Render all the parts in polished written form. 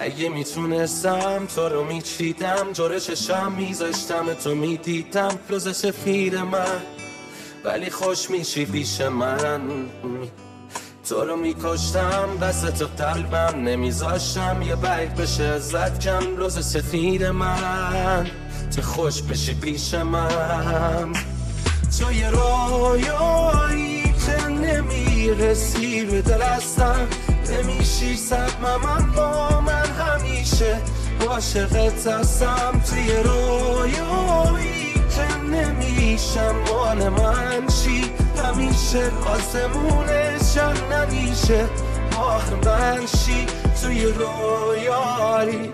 اگه میتونستم تو رو میچیدم، جور چشم میذاشتم تو میدیدم، روز سفید من ولی خوش میشی پیش من. تو رو میکشتم دست تو قلبم نمیذاشتم یه برگ بشه ازت کم، روز سفید من تو خوش بشی پیش من. تو یه رویایی که نمیرسی به دلستم، نمیشی سبم من با من همیشه عاشقت هستم. تو یه رویایی که نمیشم مال من چی، همیشه آسمونشم نمیشه ماه من شی. تو یه رویایی،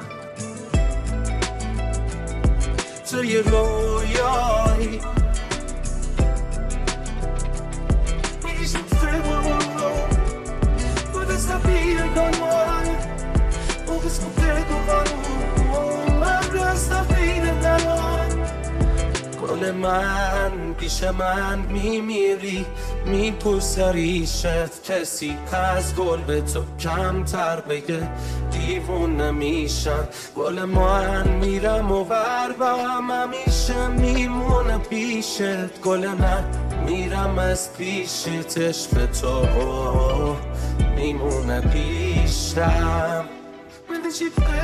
تو یه رویایی گل من پیش من میمیری میپوسه ریشت، کسی از گل به تو کمتر بگه دیوونه میشن. گل من میرم و بربم همیشه میمونه پیشت، گل من میرم از پیشت عشق تو میمونه پیشم. من چی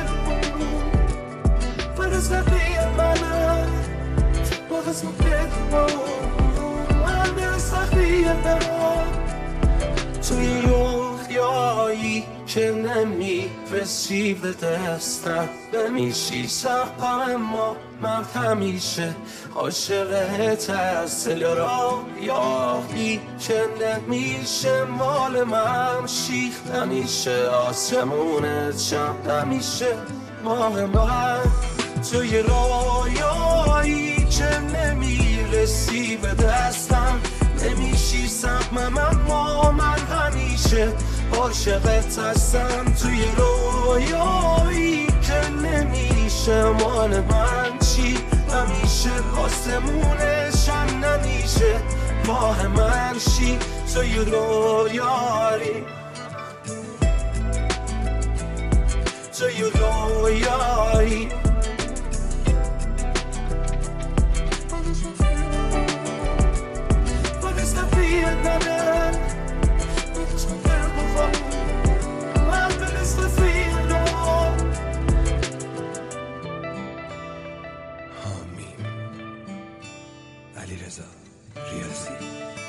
فرز نبیه منم باز مکرم من سخیه برم. توی رویایی که نمیرسی به دستم، نمیشی سخم ما من همیشه عاشقت هست. رویایی که نمیشه مال من شی، نمیشه آسمونت شم نمیشه ماه من. توی رویایی که نمیرسی به دستم، نمیشی سهم من با من همیشه عاشقت هستم. توی رویایی که نمیشه مال من چی، همیشه آسمونشم نمیشه ماه من شی. توی رویایی، توی رویایی علیرضا ریاضی.